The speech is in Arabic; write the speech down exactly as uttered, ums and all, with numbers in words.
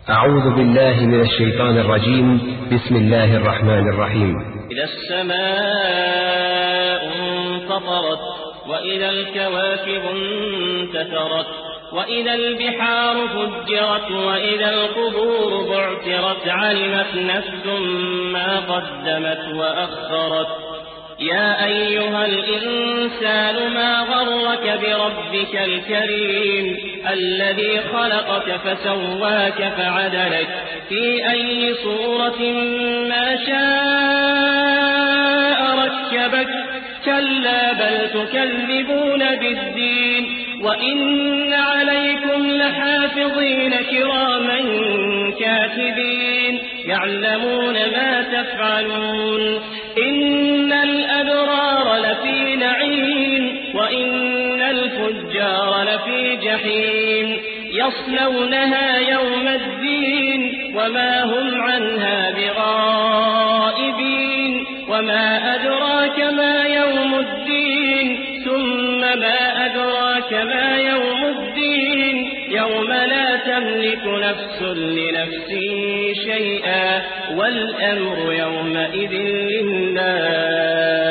أعوذ بالله من الشيطان الرجيم. بسم الله الرحمن الرحيم. إذا السماء انفطرت وإذا الكواكب انتثرت وإذا البحار فجرت وإذا القبور بعثرت علمت نفس ما قدمت وأخرت. يا أيها الإنسان ما غرك بربك الكريم الذي خلقك فسواك فعدلك في أي صورة ما شاء ركبك. كلا بل تكذبون بالدين وإن عليكم لحافظين كراما كاتبين يعلمون ما تفعلون. إن الأبرار لفي نعيم وإن الفجار لفي جحيم يصلونها يوم الدين وما هم عنها بغائبين. وما أدراك ما يوم الدين ثم ما أدراك ما يوم الدين يوم لا تملك نفس لنفس شيئا والأمر يومئذ لله.